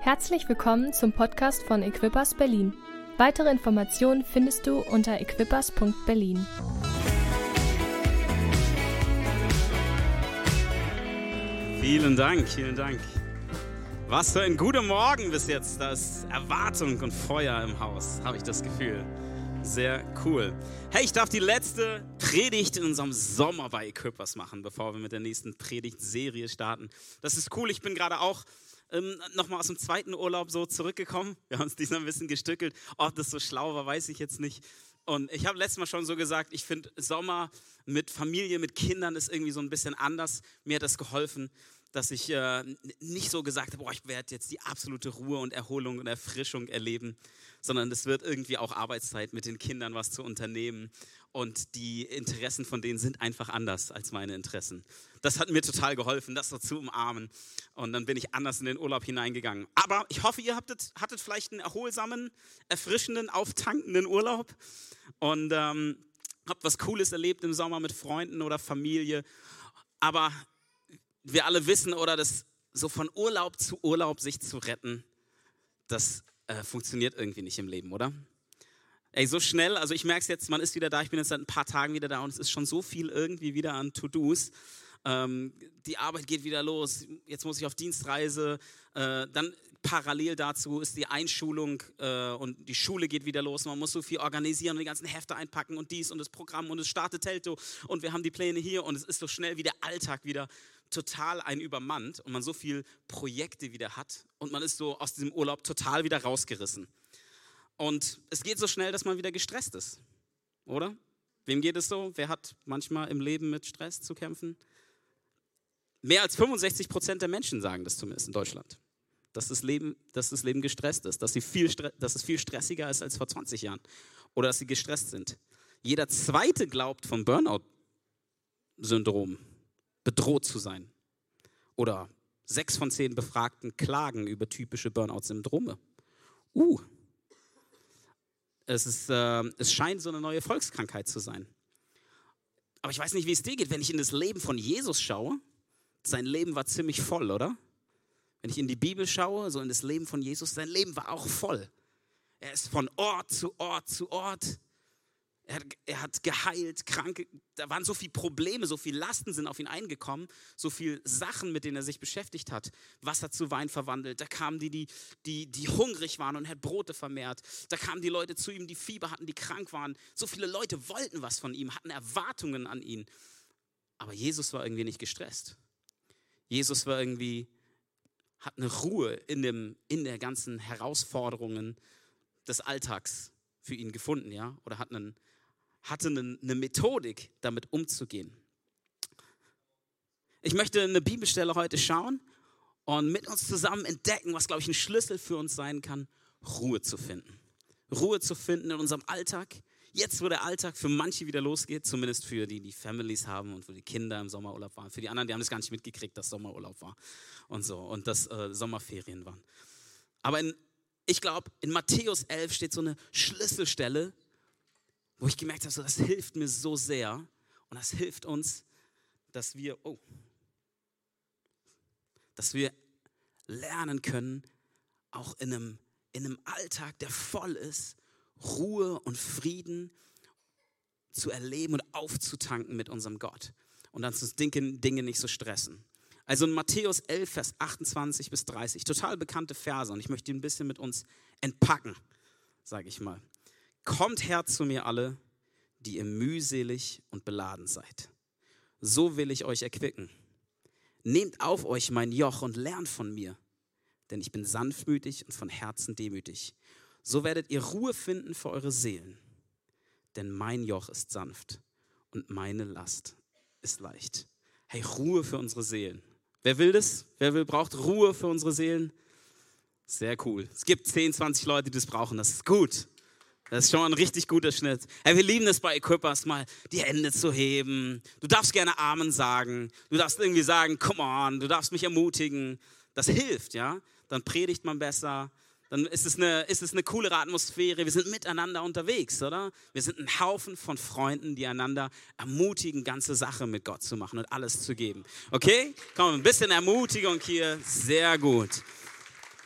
Herzlich willkommen zum Podcast von Equippers Berlin. Weitere Informationen findest du unter equippers.berlin. Vielen Dank, vielen Dank. Was für ein guter Morgen bis jetzt. Da ist Erwartung und Feuer im Haus, habe ich das Gefühl. Sehr cool. Hey, ich darf die letzte Predigt in unserem Sommer bei Equippers machen, bevor wir mit der nächsten Predigtserie starten. Das ist cool, ich bin gerade auch nochmal aus dem zweiten Urlaub so zurückgekommen. Wir haben uns diesmal ein bisschen gestückelt. Ob das so schlau war, weiß ich jetzt nicht. Und ich habe letztes Mal schon so gesagt, ich finde Sommer mit Familie, mit Kindern ist irgendwie so ein bisschen anders. Mir hat das geholfen, dass ich nicht so gesagt habe, ich werde jetzt die absolute Ruhe und Erholung und Erfrischung erleben, sondern es wird irgendwie auch Arbeitszeit mit den Kindern was zu unternehmen und die Interessen von denen sind einfach anders als meine Interessen. Das hat mir total geholfen, das so zu umarmen und dann bin ich anders in den Urlaub hineingegangen. Aber ich hoffe, ihr hattet vielleicht einen erholsamen, erfrischenden, auftankenden Urlaub und habt was Cooles erlebt im Sommer mit Freunden oder Familie, aber wir alle wissen, oder das so von Urlaub zu Urlaub sich zu retten, das funktioniert irgendwie nicht im Leben, oder? Ey, so schnell, also ich merke es jetzt, man ist wieder da, ich bin jetzt seit ein paar Tagen wieder da und es ist schon so viel irgendwie wieder an To-Dos. Die Arbeit geht wieder los, jetzt muss ich auf Dienstreise, dann parallel dazu ist die Einschulung und die Schule geht wieder los. Man muss so viel organisieren und die ganzen Hefte einpacken und dies und das Programm und es startet Telto und wir haben die Pläne hier und es ist so schnell wie der Alltag wieder total ein übermannt und man so viel Projekte wieder hat und man ist so aus diesem Urlaub total wieder rausgerissen. Und es geht so schnell, dass man wieder gestresst ist, oder? Wem geht es so? Wer hat manchmal im Leben mit Stress zu kämpfen? Mehr als 65% der Menschen sagen das zumindest in Deutschland. Dass das Leben gestresst ist, dass es viel stressiger ist als vor 20 Jahren oder dass sie gestresst sind. Jeder Zweite glaubt vom Burnout-Syndrom bedroht zu sein. Oder 6 von 10 Befragten klagen über typische Burnout-Syndrome. Es scheint so eine neue Volkskrankheit zu sein. Aber ich weiß nicht, wie es dir geht, wenn ich in das Leben von Jesus schaue. Sein Leben war ziemlich voll, oder? Wenn ich in die Bibel schaue, so in das Leben von Jesus, sein Leben war auch voll. Er ist von Ort zu Ort zu Ort. Er hat geheilt, Kranke, da waren so viele Probleme, so viele Lasten sind auf ihn eingekommen, so viele Sachen, mit denen er sich beschäftigt hat. Wasser zu Wein verwandelt, da kamen die hungrig waren und er hat Brote vermehrt. Da kamen die Leute zu ihm, die Fieber hatten, die krank waren. So viele Leute wollten was von ihm, hatten Erwartungen an ihn. Aber Jesus war irgendwie nicht gestresst. Jesus war hat eine Ruhe in der ganzen Herausforderungen des Alltags für ihn gefunden, ja, oder hatte eine Methodik, damit umzugehen. Ich möchte eine Bibelstelle heute schauen und mit uns zusammen entdecken, was, glaube ich, ein Schlüssel für uns sein kann, Ruhe zu finden. Ruhe zu finden in unserem Alltag. Jetzt, wo der Alltag für manche wieder losgeht, zumindest für die Families haben und wo die Kinder im Sommerurlaub waren. Für die anderen, die haben das gar nicht mitgekriegt, dass Sommerurlaub war und so und dass Sommerferien waren. Aber ich glaube, in Matthäus 11 steht so eine Schlüsselstelle, wo ich gemerkt habe, das hilft mir so sehr und das hilft uns, dass wir lernen können, auch in einem Alltag, der voll ist, Ruhe und Frieden zu erleben und aufzutanken mit unserem Gott und dann uns Dinge nicht so stressen. Also in Matthäus 11, Vers 28 bis 30, total bekannte Verse und ich möchte die ein bisschen mit uns entpacken, sage ich mal. Kommt her zu mir alle, die ihr mühselig und beladen seid. So will ich euch erquicken. Nehmt auf euch mein Joch und lernt von mir, denn ich bin sanftmütig und von Herzen demütig. So werdet ihr Ruhe finden für eure Seelen, denn mein Joch ist sanft und meine Last ist leicht. Hey, Ruhe für unsere Seelen. Wer will das? Braucht Ruhe für unsere Seelen? Sehr cool. Es gibt 10, 20 Leute, die das brauchen. Das ist gut. Das ist schon mal ein richtig guter Schnitt. Hey, wir lieben es bei Equippers mal, die Hände zu heben. Du darfst gerne Amen sagen. Du darfst irgendwie sagen, come on. Du darfst mich ermutigen. Das hilft, ja. Dann predigt man besser. Dann ist es eine coolere Atmosphäre. Wir sind miteinander unterwegs, oder? Wir sind ein Haufen von Freunden, die einander ermutigen, ganze Sache mit Gott zu machen und alles zu geben. Okay? Komm, ein bisschen Ermutigung hier. Sehr gut.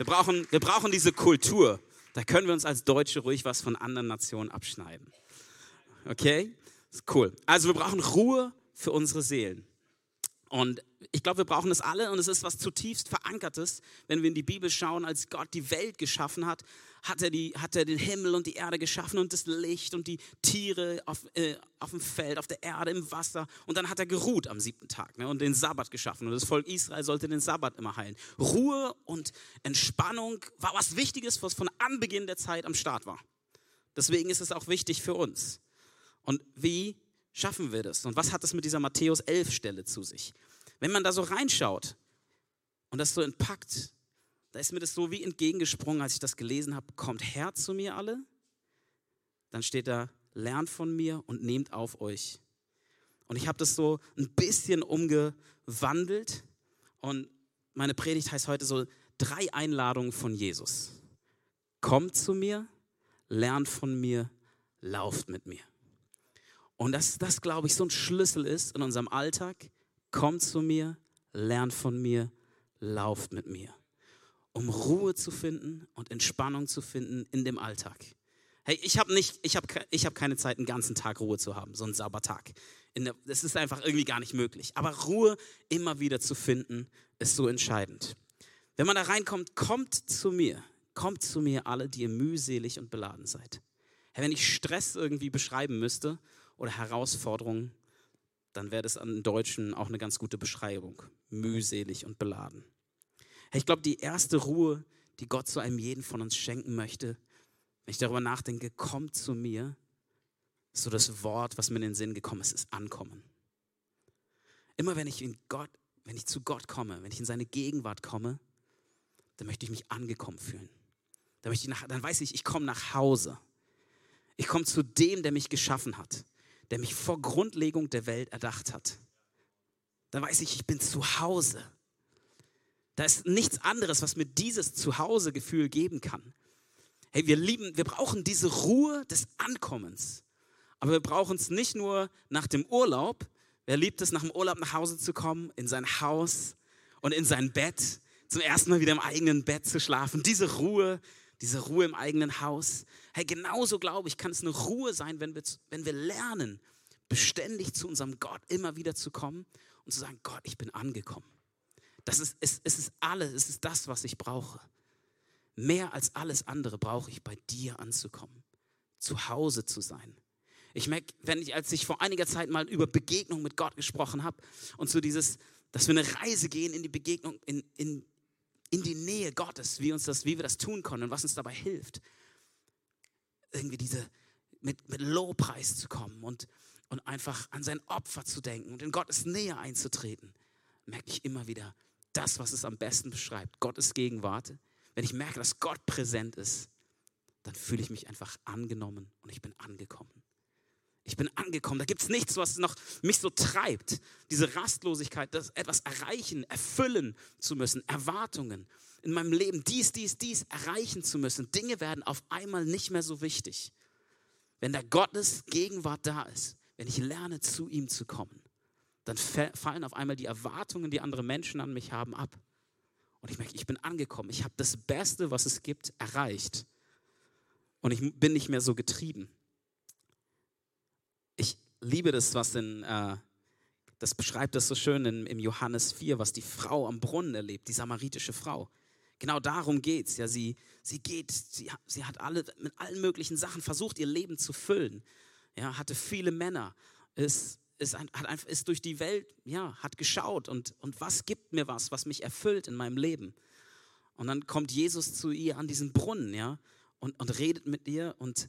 Wir brauchen diese Kultur. Da können wir uns als Deutsche ruhig was von anderen Nationen abschneiden. Okay? Das ist cool. Also wir brauchen Ruhe für unsere Seelen. Und ich glaube, wir brauchen das alle und es ist was zutiefst Verankertes, wenn wir in die Bibel schauen, als Gott die Welt geschaffen hat, hat er den Himmel und die Erde geschaffen und das Licht und die Tiere auf dem Feld, auf der Erde, im Wasser und dann hat er geruht am 7. Tag, ne, und den Sabbat geschaffen und das Volk Israel sollte den Sabbat immer heilen. Ruhe und Entspannung war was Wichtiges, was von Anbeginn der Zeit am Start war. Deswegen ist es auch wichtig für uns. Und wie schaffen wir das? Und was hat das mit dieser Matthäus 11 Stelle zu sich? Wenn man da so reinschaut und das so entpackt, da ist mir das so wie entgegengesprungen, als ich das gelesen habe. Kommt her zu mir alle. Dann steht da, lernt von mir und nehmt auf euch. Und ich habe das so ein bisschen umgewandelt. Und meine Predigt heißt heute so 3 Einladungen von Jesus. Kommt zu mir, lernt von mir, lauft mit mir. Und dass das, glaube ich, so ein Schlüssel ist in unserem Alltag. Kommt zu mir, lernt von mir, lauft mit mir. Um Ruhe zu finden und Entspannung zu finden in dem Alltag. Hey, ich hab keine Zeit, einen ganzen Tag Ruhe zu haben, so einen Sabbattag. Das ist einfach irgendwie gar nicht möglich. Aber Ruhe immer wieder zu finden, ist so entscheidend. Wenn man da reinkommt, kommt zu mir alle, die ihr mühselig und beladen seid. Hey, wenn ich Stress irgendwie beschreiben müsste oder Herausforderungen, dann wäre das im Deutschen auch eine ganz gute Beschreibung. Mühselig und beladen. Hey, ich glaube, die erste Ruhe, die Gott zu einem jeden von uns schenken möchte, wenn ich darüber nachdenke, kommt zu mir, ist so das Wort, was mir in den Sinn gekommen ist, ist ankommen. Immer wenn ich zu Gott komme, wenn ich in seine Gegenwart komme, dann möchte ich mich angekommen fühlen. Dann weiß ich komme nach Hause. Ich komme zu dem, der mich geschaffen hat, der mich vor Grundlegung der Welt erdacht hat. Dann weiß ich bin zu Hause. Da ist nichts anderes, was mir dieses Zuhause-Gefühl geben kann. Hey, wir brauchen diese Ruhe des Ankommens. Aber wir brauchen es nicht nur nach dem Urlaub. Wer liebt es, nach dem Urlaub nach Hause zu kommen, in sein Haus und in sein Bett, zum ersten Mal wieder im eigenen Bett zu schlafen. Diese Ruhe im eigenen Haus. Hey, genauso glaube ich, kann es eine Ruhe sein, wenn wir lernen, beständig zu unserem Gott immer wieder zu kommen und zu sagen, Gott, ich bin angekommen. Es ist alles, es ist das, was ich brauche. Mehr als alles andere brauche ich, bei dir anzukommen, zu Hause zu sein. Ich merke, als ich vor einiger Zeit mal über Begegnung mit Gott gesprochen habe und so dass wir eine Reise gehen in die Begegnung, in die Nähe Gottes, wie wir das tun können und was uns dabei hilft, irgendwie mit Lobpreis zu kommen und einfach an sein Opfer zu denken und in Gottes Nähe einzutreten, merke ich immer wieder, das, was es am besten beschreibt, Gottes Gegenwart. Wenn ich merke, dass Gott präsent ist, dann fühle ich mich einfach angenommen und ich bin angekommen. Ich bin angekommen. Da gibt es nichts, was noch mich so treibt. Diese Rastlosigkeit, das etwas erreichen, erfüllen zu müssen, Erwartungen in meinem Leben, dies erreichen zu müssen. Dinge werden auf einmal nicht mehr so wichtig. Wenn da Gottes Gegenwart da ist, wenn ich lerne, zu ihm zu kommen, dann fallen auf einmal die Erwartungen, die andere Menschen an mich haben, ab. Und ich merke, ich bin angekommen. Ich habe das Beste, was es gibt, erreicht. Und ich bin nicht mehr so getrieben. Ich liebe das, das beschreibt das so schön im Johannes 4, was die Frau am Brunnen erlebt, die samaritische Frau. Genau darum geht's. Ja, sie hat mit allen möglichen Sachen versucht, ihr Leben zu füllen. Ja, hatte viele Männer, ist durch die Welt, ja, hat geschaut und was gibt mir was mich erfüllt in meinem Leben. Und dann kommt Jesus zu ihr an diesen Brunnen, ja, und redet mit ihr und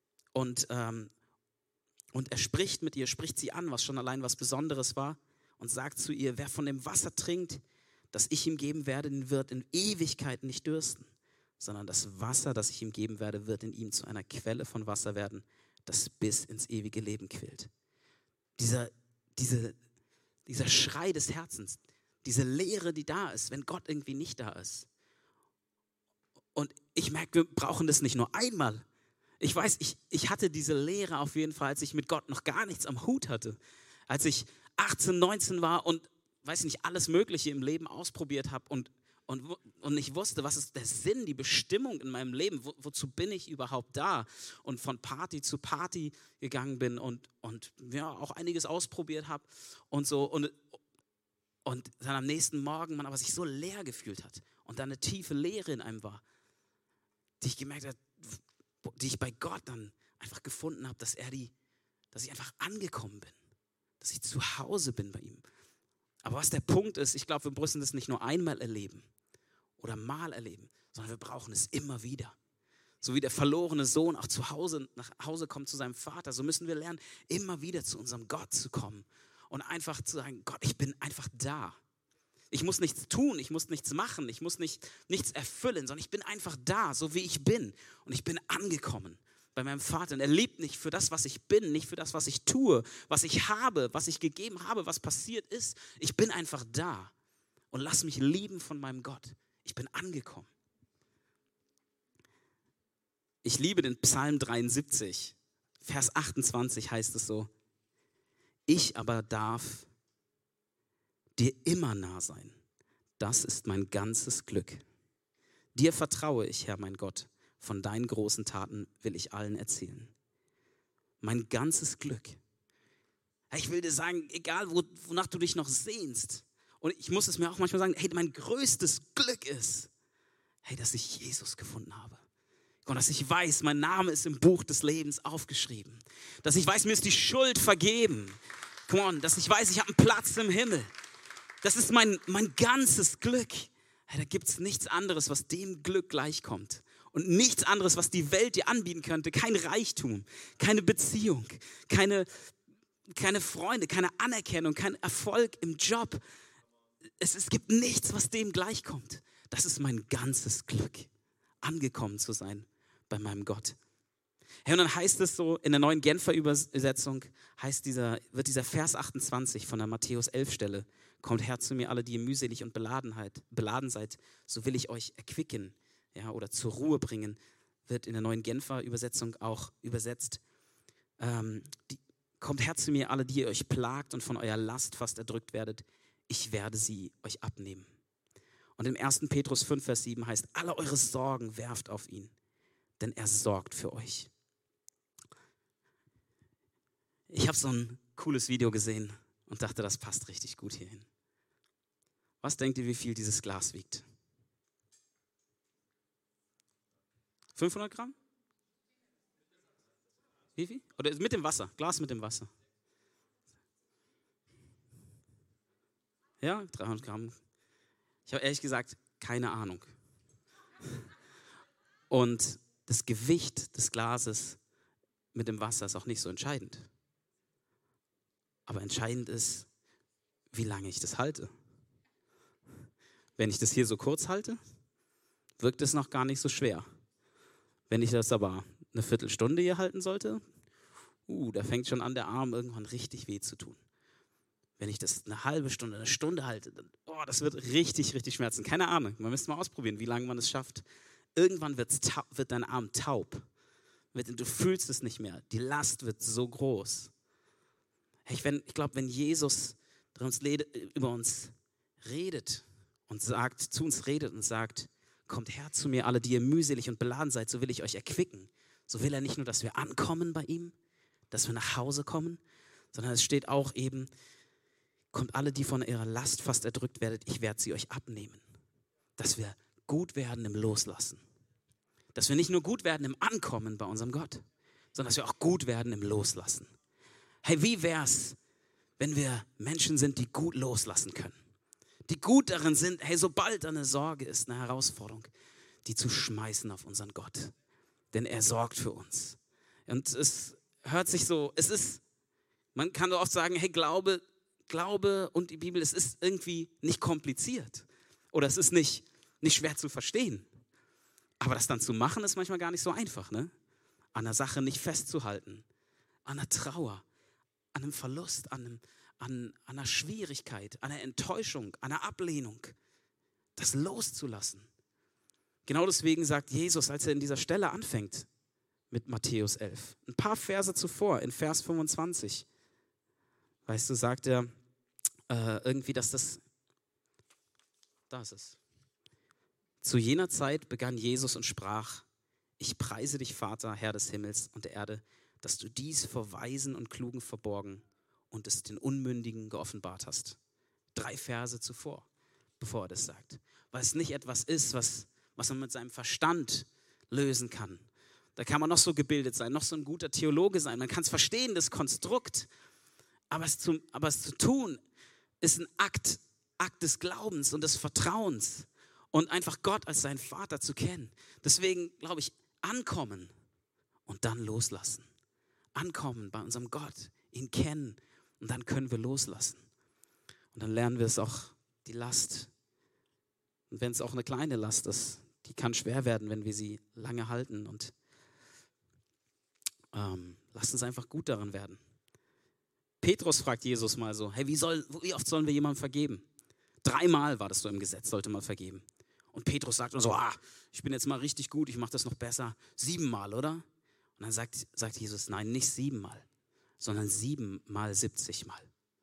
er spricht mit ihr, spricht sie an, was schon allein was Besonderes war und sagt zu ihr, wer von dem Wasser trinkt, das ich ihm geben werde, den wird in Ewigkeit nicht dürsten, sondern das Wasser, das ich ihm geben werde, wird in ihm zu einer Quelle von Wasser werden, das bis ins ewige Leben quillt. Dieser Schrei des Herzens, diese Leere, die da ist, wenn Gott irgendwie nicht da ist. Und ich merke, wir brauchen das nicht nur einmal. Ich weiß, ich hatte diese Leere auf jeden Fall, als ich mit Gott noch gar nichts am Hut hatte. Als ich 18, 19 war und, weiß nicht, alles Mögliche im Leben ausprobiert habe und und ich wusste, was ist der Sinn, die Bestimmung in meinem Leben, wozu bin ich überhaupt da? Und von Party zu Party gegangen bin und ja, auch einiges ausprobiert habe und so. Und dann am nächsten Morgen man aber sich so leer gefühlt hat und dann eine tiefe Leere in einem war, die ich gemerkt habe, die ich bei Gott dann einfach gefunden habe, dass ich einfach angekommen bin, dass ich zu Hause bin bei ihm. Aber was der Punkt ist, ich glaube, wir müssen das nicht nur einmal erleben oder mal erleben, sondern wir brauchen es immer wieder. So wie der verlorene Sohn auch nach Hause kommt zu seinem Vater, so müssen wir lernen, immer wieder zu unserem Gott zu kommen und einfach zu sagen, Gott, ich bin einfach da. Ich muss nichts tun, ich muss nichts machen, ich muss nichts erfüllen, sondern ich bin einfach da, so wie ich bin. Und ich bin angekommen bei meinem Vater. Und er liebt mich für das, was ich bin, nicht für das, was ich tue, was ich habe, was ich gegeben habe, was passiert ist. Ich bin einfach da und lass mich lieben von meinem Gott. Ich bin angekommen. Ich liebe den Psalm 73, Vers 28 heißt es so: Ich aber darf dir immer nah sein. Das ist mein ganzes Glück. Dir vertraue ich, Herr, mein Gott. Von deinen großen Taten will ich allen erzählen. Mein ganzes Glück. Ich will dir sagen, egal wonach du dich noch sehnst, und ich muss es mir auch manchmal sagen, hey, mein größtes Glück ist, hey, dass ich Jesus gefunden habe. Und dass ich weiß, mein Name ist im Buch des Lebens aufgeschrieben. Dass ich weiß, mir ist die Schuld vergeben. Come on, dass ich weiß, ich habe einen Platz im Himmel. Das ist mein ganzes Glück. Hey, da gibt es nichts anderes, was dem Glück gleichkommt. Und nichts anderes, was die Welt dir anbieten könnte. Kein Reichtum, keine Beziehung, keine Freunde, keine Anerkennung, kein Erfolg im Job. Es gibt nichts, was dem gleichkommt. Das ist mein ganzes Glück, angekommen zu sein bei meinem Gott. Hey, und dann heißt es so, in der neuen Genfer Übersetzung wird dieser Vers 28 von der Matthäus 11 Stelle: Kommt her zu mir alle, die ihr mühselig und beladen seid, so will ich euch erquicken, ja, oder zur Ruhe bringen, wird in der neuen Genfer Übersetzung auch übersetzt. Kommt her zu mir alle, die ihr euch plagt und von eurer Last fast erdrückt werdet, ich werde sie euch abnehmen. Und im 1. Petrus 5, Vers 7 heißt: Alle eure Sorgen werft auf ihn, denn er sorgt für euch. Ich habe so ein cooles Video gesehen und dachte, das passt richtig gut hierhin. Was denkt ihr, wie viel dieses Glas wiegt? 500 Gramm? Wie viel? Oder mit dem Wasser? Glas mit dem Wasser. Ja, 300 Gramm. Ich habe ehrlich gesagt keine Ahnung. Und das Gewicht des Glases mit dem Wasser ist auch nicht so entscheidend. Aber entscheidend ist, wie lange ich das halte. Wenn ich das hier so kurz halte, wirkt es noch gar nicht so schwer. Wenn ich das aber eine Viertelstunde hier halten sollte, da fängt schon an, der Arm irgendwann richtig weh zu tun. Wenn ich das eine halbe Stunde, eine Stunde halte, dann, das wird richtig, richtig schmerzen. Keine Ahnung, man müsste mal ausprobieren, wie lange man es schafft. Irgendwann wird dein Arm taub. Du fühlst es nicht mehr. Die Last wird so groß. Ich glaube, wenn Jesus über uns redet und zu uns redet und sagt, kommt her zu mir, alle, die ihr mühselig und beladen seid, so will ich euch erquicken. So will er nicht nur, dass wir ankommen bei ihm, dass wir nach Hause kommen, sondern es steht auch eben, kommt alle, die von ihrer Last fast erdrückt werdet, ich werde sie euch abnehmen. Dass wir gut werden im Loslassen. Dass wir nicht nur gut werden im Ankommen bei unserem Gott, sondern dass wir auch gut werden im Loslassen. Hey, wie wär's, wenn wir Menschen sind, die gut loslassen können? Die gut darin sind, hey, sobald eine Sorge ist, eine Herausforderung, die zu schmeißen auf unseren Gott. Denn er sorgt für uns. Und es hört sich so, man kann doch oft sagen, hey, Glaube und die Bibel, es ist irgendwie nicht kompliziert. Oder es ist nicht schwer zu verstehen. Aber das dann zu machen, ist manchmal gar nicht so einfach, ne? An einer Sache nicht festzuhalten. An einer Trauer, an einem Verlust, an einer Schwierigkeit, an einer Enttäuschung, an einer Ablehnung. Das loszulassen. Genau deswegen sagt Jesus, als er in dieser Stelle anfängt mit Matthäus 11, ein paar Verse zuvor, in Vers 25, weißt du, sagt er irgendwie, da ist es. Zu jener Zeit begann Jesus und sprach: Ich preise dich, Vater, Herr des Himmels und der Erde, dass du dies vor Weisen und Klugen verborgen und es den Unmündigen geoffenbart hast. 3 Verse zuvor, bevor er das sagt. Weil es nicht etwas ist, was man mit seinem Verstand lösen kann. Da kann man noch so gebildet sein, noch so ein guter Theologe sein. Man kann es verstehen, das Konstrukt. Aber es zu tun, ist ein Akt des Glaubens und des Vertrauens. Und einfach Gott als seinen Vater zu kennen. Deswegen glaube ich, ankommen und dann loslassen. Ankommen bei unserem Gott, ihn kennen und dann können wir loslassen. Und dann lernen wir es auch, die Last. Und wenn es auch eine kleine Last ist, die kann schwer werden, wenn wir sie lange halten. Und lasst uns einfach gut daran werden. Petrus fragt Jesus mal so, hey, wie oft sollen wir jemandem vergeben? 3-mal war das so im Gesetz, sollte man vergeben. Und Petrus sagt so, ich bin jetzt mal richtig gut, ich mache das noch besser. 7-mal, oder? Und dann sagt Jesus, nein, nicht 7-mal, sondern 7-mal 70-mal.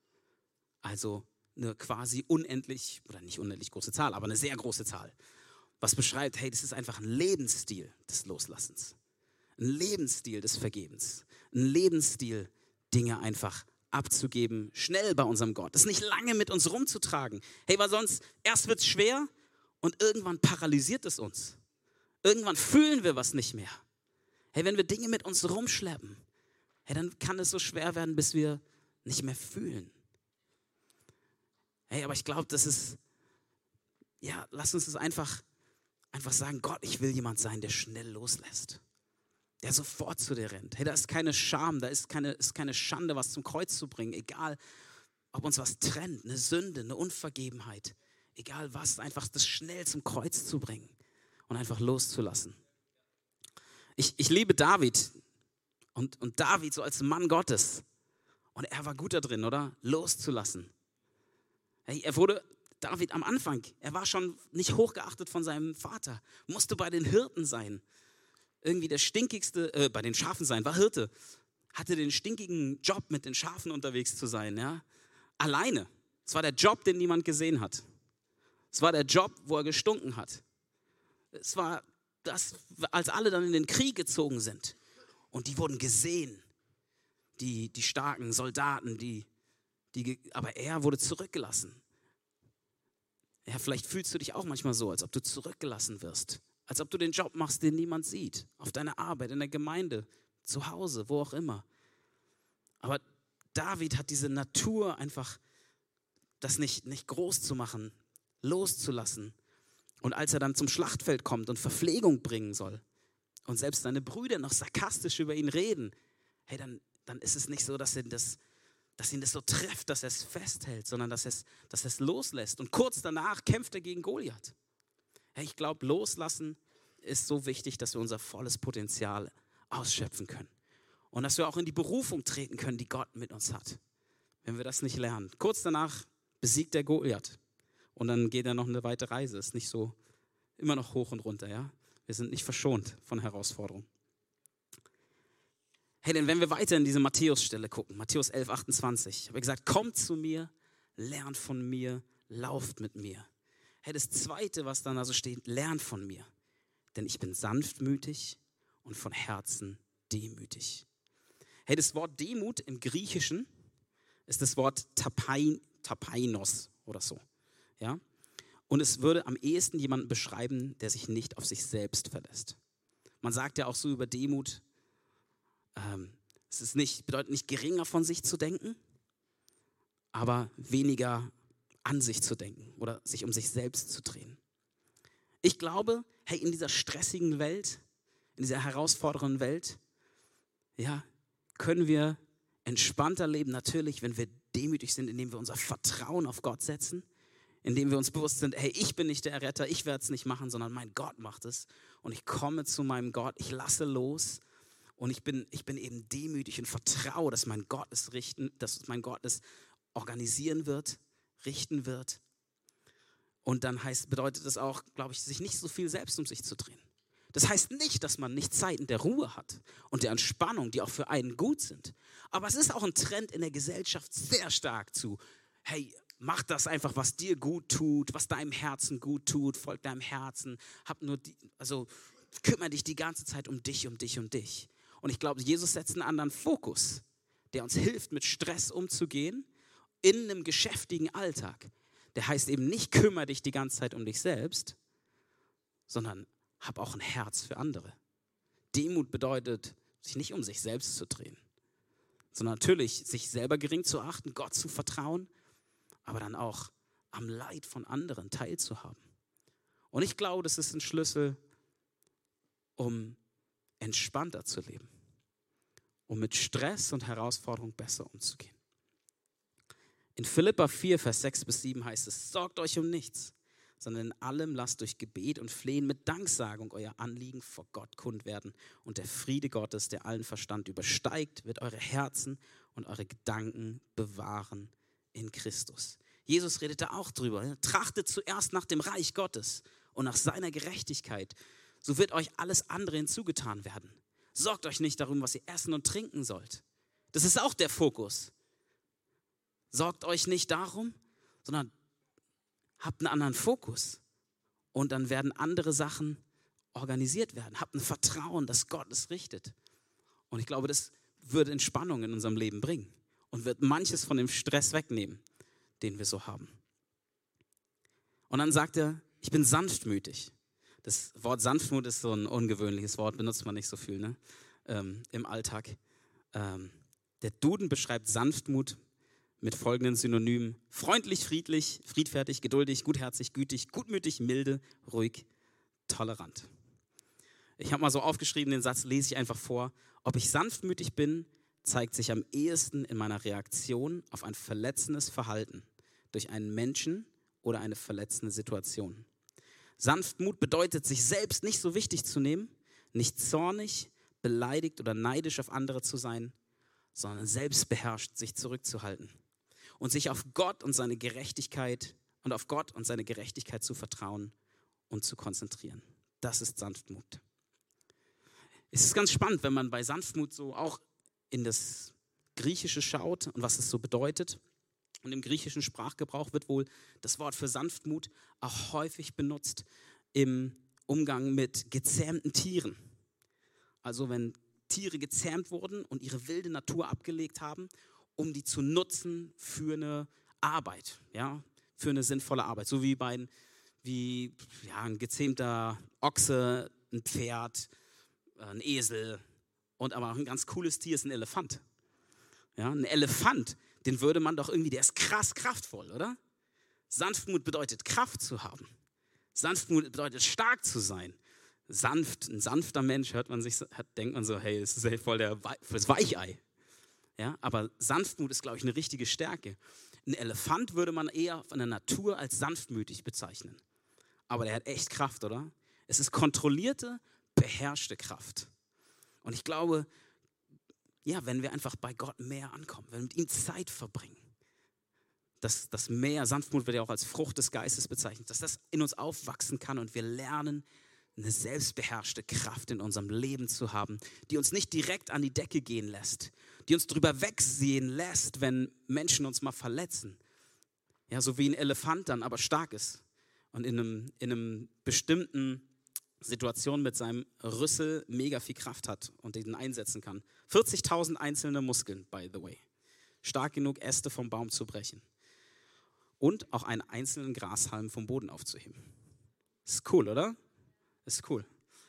Also eine quasi unendlich, oder nicht unendlich große Zahl, aber eine sehr große Zahl. Was beschreibt, hey, das ist einfach ein Lebensstil des Loslassens. Ein Lebensstil des Vergebens. Ein Lebensstil, Dinge einfach abzugeben, schnell bei unserem Gott. Das nicht lange mit uns rumzutragen. Hey, weil sonst, erst wird es schwer und irgendwann paralysiert es uns. Irgendwann fühlen wir was nicht mehr. Hey, wenn wir Dinge mit uns rumschleppen, hey, dann kann es so schwer werden, bis wir nicht mehr fühlen. Hey, aber ich glaube, das ist, lass uns das einfach sagen, Gott, ich will jemand sein, der schnell loslässt. Der sofort zu dir rennt. Hey, da ist keine Scham, da ist keine Schande, was zum Kreuz zu bringen. Egal, ob uns was trennt, eine Sünde, eine Unvergebenheit. Egal was, einfach das schnell zum Kreuz zu bringen und einfach loszulassen. Ich liebe David und David so als Mann Gottes. Und er war gut da drin, oder? Loszulassen. Hey, David am Anfang, er war schon nicht hochgeachtet von seinem Vater. Musste bei den Hirten sein. Irgendwie der stinkigste, bei den Schafen sein, war Hirte. Hatte den stinkigen Job, mit den Schafen unterwegs zu sein. Ja? Alleine. Es war der Job, den niemand gesehen hat. Es war der Job, wo er gestunken hat. Es war das, als alle dann in den Krieg gezogen sind. Und die wurden gesehen. Die starken Soldaten, aber er wurde zurückgelassen. Ja, vielleicht fühlst du dich auch manchmal so, als ob du zurückgelassen wirst. Als ob du den Job machst, den niemand sieht. Auf deiner Arbeit, in der Gemeinde, zu Hause, wo auch immer. Aber David hat diese Natur einfach, das nicht groß zu machen, loszulassen. Und als er dann zum Schlachtfeld kommt und Verpflegung bringen soll und selbst seine Brüder noch sarkastisch über ihn reden, hey, dann ist es nicht so, dass ihn das so trifft, dass er es festhält, sondern dass er es loslässt. Und kurz danach kämpft er gegen Goliath. Hey, ich glaube, loslassen ist so wichtig, dass wir unser volles Potenzial ausschöpfen können. Und dass wir auch in die Berufung treten können, die Gott mit uns hat. Wenn wir das nicht lernen. Kurz danach besiegt er Goliath. Und dann geht er noch eine weite Reise. Ist nicht so immer noch hoch und runter, ja. Wir sind nicht verschont von Herausforderungen. Hey, denn wenn wir weiter in diese Matthäus-Stelle gucken, Matthäus 11, 28, habe ich gesagt, kommt zu mir, lernt von mir, lauft mit mir. Hey, das Zweite, was dann also steht, lernt von mir. Denn ich bin sanftmütig und von Herzen demütig. Hey, das Wort Demut im Griechischen ist das Wort Tapainos oder so. Ja? Und es würde am ehesten jemanden beschreiben, der sich nicht auf sich selbst verlässt. Man sagt ja auch so über Demut, bedeutet nicht geringer von sich zu denken, aber weniger an sich zu denken oder sich um sich selbst zu drehen. Ich glaube, hey, in dieser stressigen Welt, in dieser herausfordernden Welt, ja, können wir entspannter leben, natürlich, wenn wir demütig sind, indem wir unser Vertrauen auf Gott setzen, indem wir uns bewusst sind, hey, ich bin nicht der Erretter, ich werde es nicht machen, sondern mein Gott macht es. Und ich komme zu meinem Gott, ich lasse los und ich bin eben demütig und vertraue, dass mein Gott es organisieren wird, richten wird. Und dann bedeutet das auch, glaube ich, sich nicht so viel selbst um sich zu drehen. Das heißt nicht, dass man nicht Zeiten der Ruhe hat und der Entspannung, die auch für einen gut sind. Aber es ist auch ein Trend in der Gesellschaft sehr stark zu, hey, mach das einfach, was dir gut tut, was deinem Herzen gut tut, folg deinem Herzen, kümmere dich die ganze Zeit um dich, um dich, um dich. Und ich glaube, Jesus setzt einen anderen Fokus, der uns hilft, mit Stress umzugehen in einem geschäftigen Alltag. Der heißt eben nicht, kümmere dich die ganze Zeit um dich selbst, sondern hab auch ein Herz für andere. Demut bedeutet, sich nicht um sich selbst zu drehen, sondern natürlich sich selber gering zu achten, Gott zu vertrauen, aber dann auch am Leid von anderen teilzuhaben. Und ich glaube, das ist ein Schlüssel, um entspannter zu leben, um mit Stress und Herausforderungen besser umzugehen. In Philipper 4, Vers 6-7 heißt es, sorgt euch um nichts, sondern in allem lasst durch Gebet und Flehen mit Danksagung euer Anliegen vor Gott kund werden. Und der Friede Gottes, der allen Verstand übersteigt, wird eure Herzen und eure Gedanken bewahren in Christus. Jesus redete auch drüber. Trachtet zuerst nach dem Reich Gottes und nach seiner Gerechtigkeit. So wird euch alles andere hinzugetan werden. Sorgt euch nicht darum, was ihr essen und trinken sollt. Das ist auch der Fokus. Sorgt euch nicht darum, sondern habt einen anderen Fokus. Und dann werden andere Sachen organisiert werden. Habt ein Vertrauen, dass Gott es richtet. Und ich glaube, das wird Entspannung in unserem Leben bringen und wird manches von dem Stress wegnehmen, den wir so haben. Und dann sagt er, ich bin sanftmütig. Das Wort Sanftmut ist so ein ungewöhnliches Wort, benutzt man nicht so viel, ne? Im Alltag. Der Duden beschreibt Sanftmut mit folgenden Synonymen: freundlich, friedlich, friedfertig, geduldig, gutherzig, gütig, gutmütig, milde, ruhig, tolerant. Ich habe mal so aufgeschrieben, den Satz lese ich einfach vor. Ob ich sanftmütig bin, zeigt sich am ehesten in meiner Reaktion auf ein verletzendes Verhalten durch einen Menschen oder eine verletzende Situation. Sanftmut bedeutet, sich selbst nicht so wichtig zu nehmen, nicht zornig, beleidigt oder neidisch auf andere zu sein, sondern selbstbeherrscht sich zurückzuhalten und sich auf Gott und seine Gerechtigkeit zu vertrauen und zu konzentrieren. Das ist Sanftmut. Es ist ganz spannend, wenn man bei Sanftmut so auch in das Griechische schaut und was es so bedeutet. Und im griechischen Sprachgebrauch wird wohl das Wort für Sanftmut auch häufig benutzt im Umgang mit gezähmten Tieren. Also wenn Tiere gezähmt wurden und ihre wilde Natur abgelegt haben, um die zu nutzen für eine Arbeit, ja, für eine sinnvolle Arbeit. So wie ein gezähmter Ochse, ein Pferd, ein Esel und aber auch ein ganz cooles Tier ist ein Elefant. Ja, ein Elefant, den würde man doch irgendwie, der ist krass kraftvoll, oder? Sanftmut bedeutet Kraft zu haben. Sanftmut bedeutet stark zu sein. Ein sanfter Mensch denkt man so, hey, das ist ja voll fürs Weichei. Ja, aber Sanftmut ist, glaube ich, eine richtige Stärke. Ein Elefant würde man eher von der Natur als sanftmütig bezeichnen. Aber der hat echt Kraft, oder? Es ist kontrollierte, beherrschte Kraft. Und ich glaube, ja, wenn wir einfach bei Gott mehr ankommen, wenn wir mit ihm Zeit verbringen, dass das mehr, Sanftmut wird ja auch als Frucht des Geistes bezeichnet, dass das in uns aufwachsen kann und wir lernen, eine selbstbeherrschte Kraft in unserem Leben zu haben, die uns nicht direkt an die Decke gehen lässt, die uns drüber wegsehen lässt, wenn Menschen uns mal verletzen. Ja, so wie ein Elefant dann aber stark ist und in einem bestimmten Situation mit seinem Rüssel mega viel Kraft hat und den einsetzen kann. 40.000 einzelne Muskeln, by the way. Stark genug, Äste vom Baum zu brechen. Und auch einen einzelnen Grashalm vom Boden aufzuheben. Ist cool, oder? Ist cool.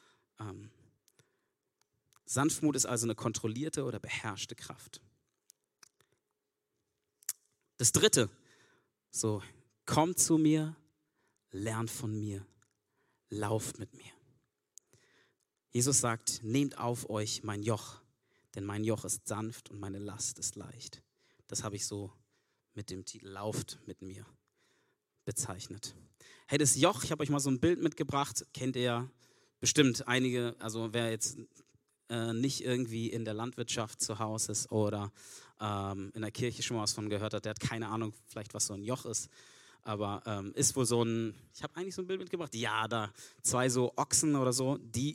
Sanftmut ist also eine kontrollierte oder beherrschte Kraft. Das Dritte, so, kommt zu mir, lernt von mir, lauft mit mir. Jesus sagt, nehmt auf euch mein Joch, denn mein Joch ist sanft und meine Last ist leicht. Das habe ich so mit dem Titel Lauft mit mir bezeichnet. Hey, das Joch, ich habe euch mal so ein Bild mitgebracht, kennt ihr bestimmt einige, also wer jetzt nicht irgendwie in der Landwirtschaft zu Hause ist oder in der Kirche schon mal was von gehört hat, der hat keine Ahnung vielleicht, was so ein Joch ist. Aber ist wohl so ich habe eigentlich so ein Bild mitgebracht, ja, da 2 so Ochsen oder so, die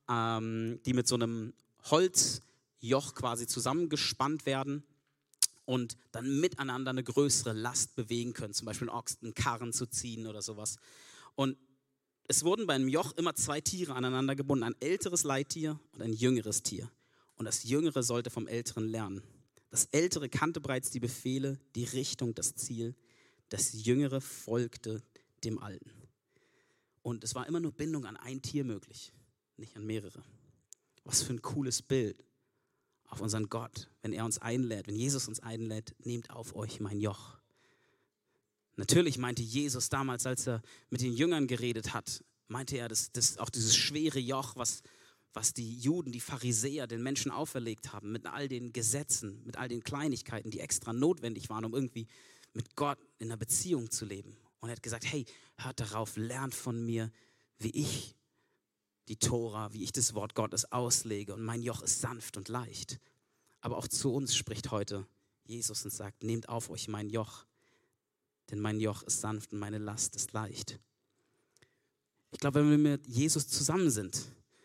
mit so einem Holzjoch quasi zusammengespannt werden und dann miteinander eine größere Last bewegen können, zum Beispiel einen Ochsen, einen Karren zu ziehen oder sowas. Und es wurden beim Joch immer 2 Tiere aneinander gebunden, ein älteres Leittier und ein jüngeres Tier. Und das Jüngere sollte vom Älteren lernen. Das Ältere kannte bereits die Befehle, die Richtung, das Ziel. Das Jüngere folgte dem Alten. Und es war immer nur Bindung an ein Tier möglich, nicht an mehrere. Was für ein cooles Bild auf unseren Gott, wenn er uns einlädt, wenn Jesus uns einlädt, nehmt auf euch mein Joch. Natürlich meinte Jesus damals, als er mit den Jüngern geredet hat, meinte er, dass auch dieses schwere Joch, was die Juden, die Pharisäer den Menschen auferlegt haben, mit all den Gesetzen, mit all den Kleinigkeiten, die extra notwendig waren, um irgendwie mit Gott in einer Beziehung zu leben. Und er hat gesagt, hey, hört darauf, lernt von mir, wie ich die Tora, wie ich das Wort Gottes auslege und mein Joch ist sanft und leicht. Aber auch zu uns spricht heute Jesus und sagt, nehmt auf euch mein Joch, denn mein Joch ist sanft und meine Last ist leicht. Ich glaube, wenn wir mit Jesus zusammen sind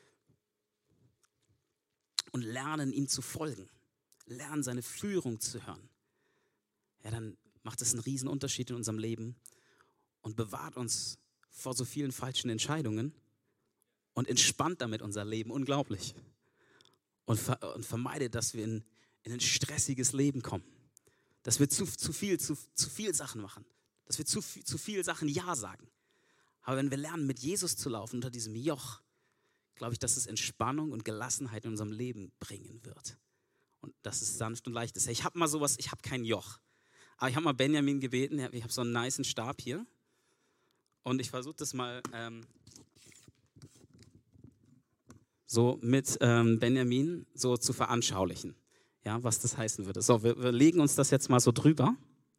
und lernen, ihm zu folgen, lernen, seine Führung zu hören, ja, dann macht es einen riesen Unterschied in unserem Leben und bewahrt uns vor so vielen falschen Entscheidungen und entspannt damit unser Leben unglaublich. Und vermeidet, dass wir in ein stressiges Leben kommen. Dass wir zu viel Sachen machen. Dass wir zu viel Sachen Ja sagen. Aber wenn wir lernen, mit Jesus zu laufen unter diesem Joch, glaube ich, dass es Entspannung und Gelassenheit in unserem Leben bringen wird. Und dass es sanft und leicht ist. Ich habe mal sowas, ich habe kein Joch. Aber ich habe mal Benjamin gebeten, ich habe so einen nicen Stab hier. Und ich versuche das mal so mit Benjamin so zu veranschaulichen, ja, was das heißen würde. So, wir legen uns das jetzt mal so drüber.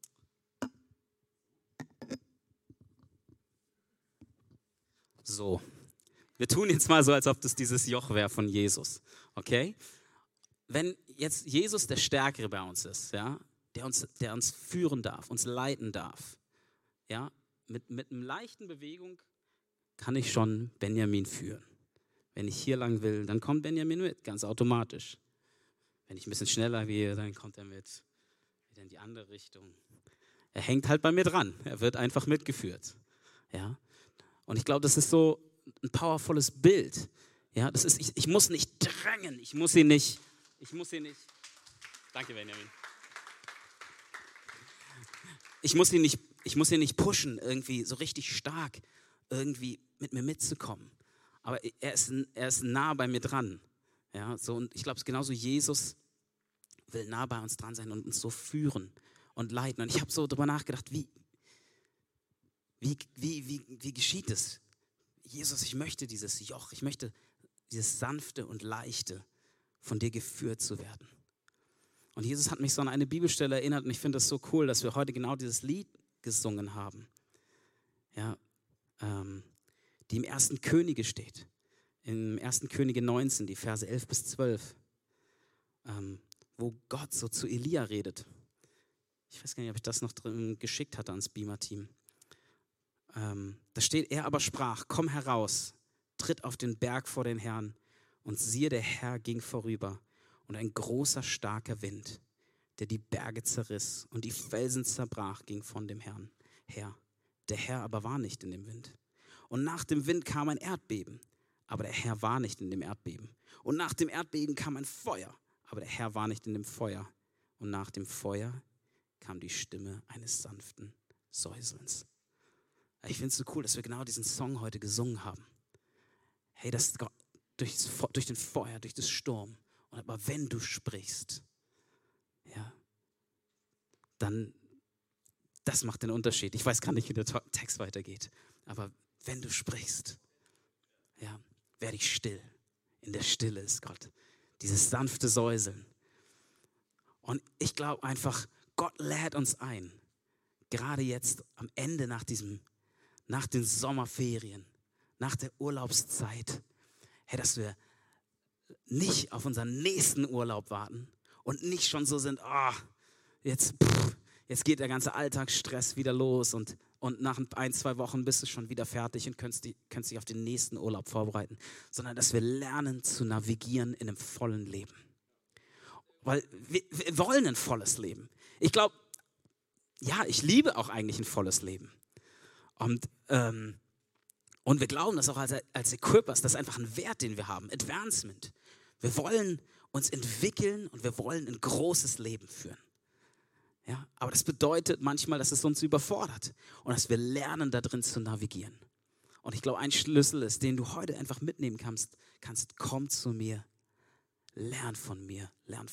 So, wir tun jetzt mal so, als ob das dieses Joch wäre von Jesus, okay? Wenn jetzt Jesus der Stärkere bei uns ist, ja, der uns führen darf, uns leiten darf, ja, mit einer leichten Bewegung kann ich schon Benjamin führen. Wenn ich hier lang will, dann kommt Benjamin mit, ganz automatisch. Wenn ich ein bisschen schneller gehe, dann kommt er mit wieder in die andere Richtung. Er hängt halt bei mir dran. Er wird einfach mitgeführt. Ja? Und ich glaube, das ist so ein powervolles Bild. Ja? Das ist, ich muss nicht drängen. Ich muss ihn nicht. Danke, Benjamin. Ich muss ihn nicht pushen, irgendwie so richtig stark irgendwie mit mir mitzukommen. Aber er ist nah bei mir dran. Ja, so, und ich glaube, es ist genauso, Jesus will nah bei uns dran sein und uns so führen und leiten. Und ich habe so darüber nachgedacht, wie geschieht es? Jesus, ich möchte dieses Joch, ich möchte dieses sanfte und leichte von dir geführt zu werden. Und Jesus hat mich so an eine Bibelstelle erinnert und ich finde das so cool, dass wir heute genau dieses Lied gesungen haben. Ja, die im 1. Könige steht. Im 1. Könige 19, die Verse 11 bis 12, wo Gott so zu Elia redet. Ich weiß gar nicht, ob ich das noch drin geschickt hatte ans Beamer-Team. Da steht, er aber sprach, komm heraus, tritt auf den Berg vor den Herrn. Und siehe, der Herr ging vorüber und ein großer, starker Wind, der die Berge zerriss und die Felsen zerbrach, ging von dem Herrn her. Der Herr aber war nicht in dem Wind. Und nach dem Wind kam ein Erdbeben, aber der Herr war nicht in dem Erdbeben. Und nach dem Erdbeben kam ein Feuer, aber der Herr war nicht in dem Feuer. Und nach dem Feuer kam die Stimme eines sanften Säuselns. Ich finde es so cool, dass wir genau diesen Song heute gesungen haben. Hey, das Gott durch den Feuer, durch das Sturm. Und aber wenn du sprichst, ja, dann, das macht den Unterschied. Ich weiß gar nicht, wie der Text weitergeht. Aber wenn du sprichst, ja, werde ich still. In der Stille ist Gott. Dieses sanfte Säuseln. Und ich glaube einfach, Gott lädt uns ein. Gerade jetzt am Ende nach den Sommerferien, nach der Urlaubszeit, hey, dass wir nicht auf unseren nächsten Urlaub warten und nicht schon so sind, jetzt geht der ganze Alltagsstress wieder los und nach 1-2 Wochen bist du schon wieder fertig und kannst dich auf den nächsten Urlaub vorbereiten, sondern dass wir lernen zu navigieren in einem vollen Leben. weil wir wollen ein volles Leben. Ich glaube, ja, ich liebe auch eigentlich ein volles Leben. Und wir glauben das auch als Equippers, das ist einfach ein Wert, den wir haben, Advancement. Wir wollen uns entwickeln und wir wollen ein großes Leben führen. Ja, aber das bedeutet manchmal, dass es uns überfordert und dass wir lernen, da drin zu navigieren. Und ich glaube, ein Schlüssel ist, den du heute einfach mitnehmen kannst, komm zu mir, lern von mir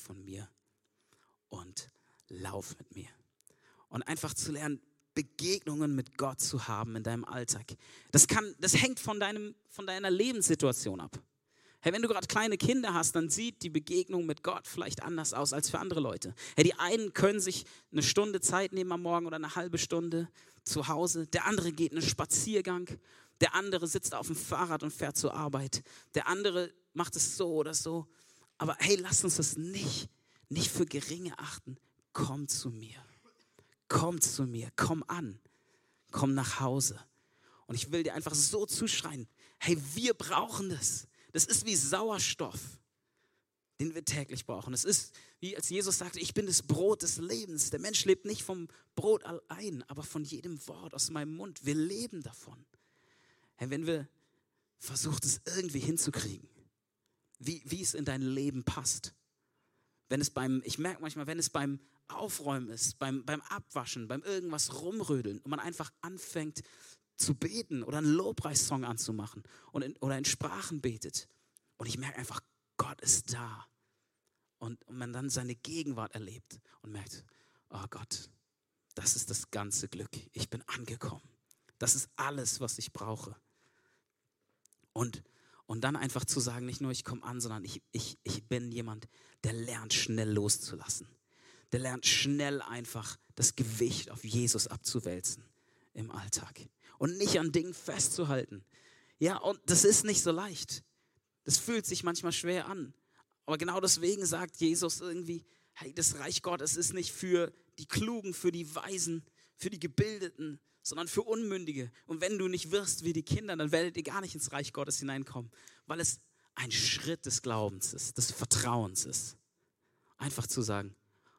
und lauf mit mir. Und einfach zu lernen, Begegnungen mit Gott zu haben in deinem Alltag. Das hängt von deiner Lebenssituation ab. Hey, wenn du gerade kleine Kinder hast, dann sieht die Begegnung mit Gott vielleicht anders aus als für andere Leute. Hey, die einen können sich eine Stunde Zeit nehmen am Morgen oder eine halbe Stunde zu Hause. Der andere geht einen Spaziergang. Der andere sitzt auf dem Fahrrad und fährt zur Arbeit. Der andere macht es so oder so. Aber hey, lass uns das nicht für geringe achten. Komm zu mir. Komm zu mir. Komm an. Komm nach Hause. Und ich will dir einfach so zuschreien. Hey, wir brauchen das. Das ist wie Sauerstoff, den wir täglich brauchen. Es ist, wie als Jesus sagte, ich bin das Brot des Lebens. Der Mensch lebt nicht vom Brot allein, aber von jedem Wort aus meinem Mund. Wir leben davon. Hey, wenn wir versuchen, es irgendwie hinzukriegen, wie es in dein Leben passt. Ich merke manchmal, wenn es beim Aufräumen ist, beim Abwaschen, beim irgendwas rumrödeln und man einfach anfängt zu beten oder einen Lobpreissong anzumachen oder in Sprachen betet. Und ich merke einfach, Gott ist da. Und man dann seine Gegenwart erlebt und merkt, oh Gott, das ist das ganze Glück. Ich bin angekommen. Das ist alles, was ich brauche. Und dann einfach zu sagen, nicht nur ich komme an, sondern ich bin jemand, der lernt schnell loszulassen. Der lernt schnell einfach das Gewicht auf Jesus abzuwälzen im Alltag. Und nicht an Dingen festzuhalten. Ja, und das ist nicht so leicht. Das fühlt sich manchmal schwer an. Aber genau deswegen sagt Jesus irgendwie, hey, das Reich Gottes ist nicht für die Klugen, für die Weisen, für die Gebildeten, sondern für Unmündige. Und wenn du nicht wirst wie die Kinder, dann werdet ihr gar nicht ins Reich Gottes hineinkommen. Weil es ein Schritt des Glaubens ist, des Vertrauens ist. Einfach zu sagen,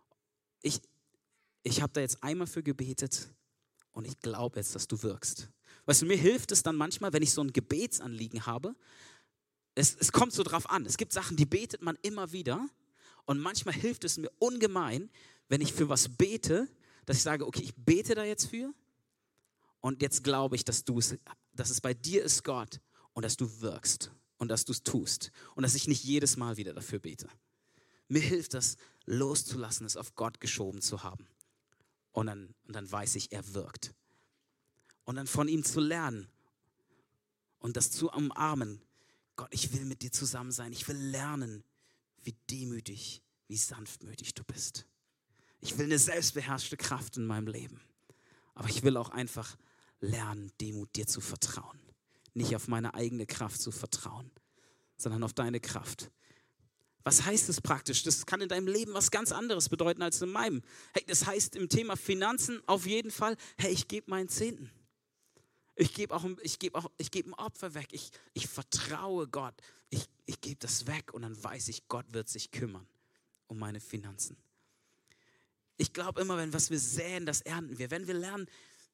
ich habe da jetzt einmal für gebetet, und ich glaube jetzt, dass du wirkst. Weißt du, mir hilft es dann manchmal, wenn ich so ein Gebetsanliegen habe. Es kommt so drauf an. Es gibt Sachen, die betet man immer wieder. Und manchmal hilft es mir ungemein, wenn ich für was bete, dass ich sage, okay, ich bete da jetzt für. Und jetzt glaube ich, dass es bei dir ist, Gott. Und dass du wirkst. Und dass du es tust. Und dass ich nicht jedes Mal wieder dafür bete. Mir hilft das, loszulassen, es auf Gott geschoben zu haben. Und dann weiß ich, er wirkt. Und dann von ihm zu lernen und das zu umarmen. Gott, ich will mit dir zusammen sein. Ich will lernen, wie demütig, wie sanftmütig du bist. Ich will eine selbstbeherrschte Kraft in meinem Leben. Aber ich will auch einfach lernen, Demut dir zu vertrauen. Nicht auf meine eigene Kraft zu vertrauen, sondern auf deine Kraft. Was heißt es praktisch? Das kann in deinem Leben was ganz anderes bedeuten als in meinem. Hey, das heißt im Thema Finanzen auf jeden Fall, hey, ich gebe meinen Zehnten. Ich gebe ein Opfer weg. Ich vertraue Gott. Ich gebe das weg und dann weiß ich, Gott wird sich kümmern um meine Finanzen. Ich glaube immer, was wir säen, das ernten wir. Wenn wir lernen,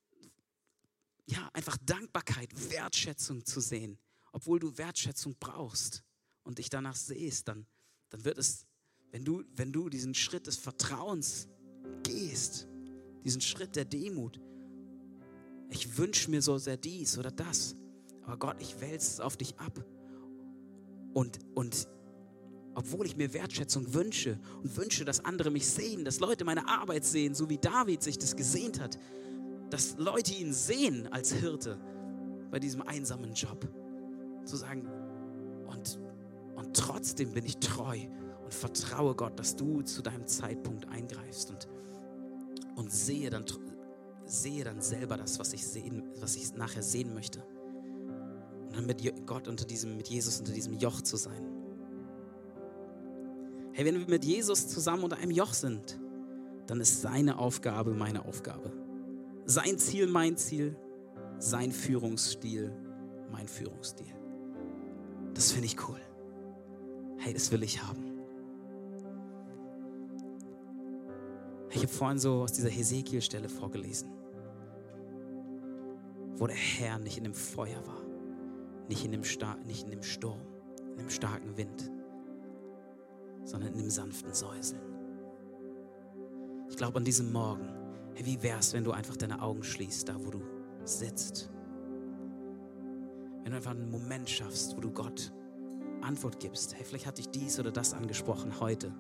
ja, einfach Dankbarkeit, Wertschätzung zu sehen, obwohl du Wertschätzung brauchst und dich danach sehst, dann wird es, wenn du diesen Schritt des Vertrauens gehst, diesen Schritt der Demut, ich wünsche mir so sehr dies oder das, aber Gott, ich wälze es auf dich ab. Und obwohl ich mir Wertschätzung wünsche und wünsche, dass andere mich sehen, dass Leute meine Arbeit sehen, so wie David sich das gesehnt hat, dass Leute ihn sehen als Hirte bei diesem einsamen Job, zu sagen, und trotzdem bin ich treu und vertraue Gott, dass du zu deinem Zeitpunkt eingreifst und sehe dann selber das, was ich nachher sehen möchte. Und dann mit Jesus unter diesem Joch zu sein. Hey, wenn wir mit Jesus zusammen unter einem Joch sind, dann ist seine Aufgabe meine Aufgabe. Sein Ziel, mein Ziel, sein Führungsstil, mein Führungsstil. Das finde ich cool. Hey, das will ich haben. Ich habe vorhin so aus dieser Hesekiel-Stelle vorgelesen, wo der Herr nicht in dem Feuer war, nicht in dem Sturm, in dem starken Wind, sondern in dem sanften Säuseln. Ich glaube an diesem Morgen, hey, wie wär's, wenn du einfach deine Augen schließt, da wo du sitzt? Wenn du einfach einen Moment schaffst, wo du Gott Antwort gibst. Hey, vielleicht hat dich dies oder das angesprochen heute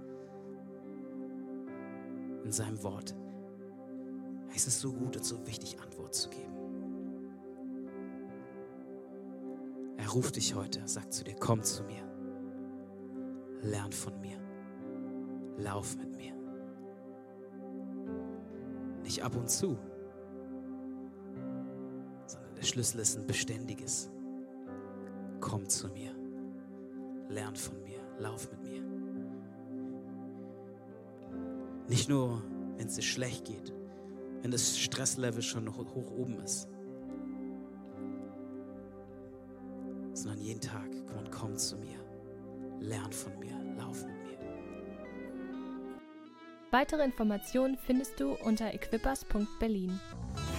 in seinem Wort. Hey, es ist so gut und so wichtig, Antwort zu geben. Er ruft dich heute, sagt zu dir, komm zu mir, lern von mir, lauf mit mir. Nicht ab und zu, sondern der Schlüssel ist ein beständiges. Komm zu mir, lern von mir, lauf mit mir. Nicht nur, wenn es dir schlecht geht, wenn das Stresslevel schon hoch oben ist, sondern jeden Tag, komm zu mir, lern von mir, lauf mit mir. Weitere Informationen findest du unter equippers.berlin.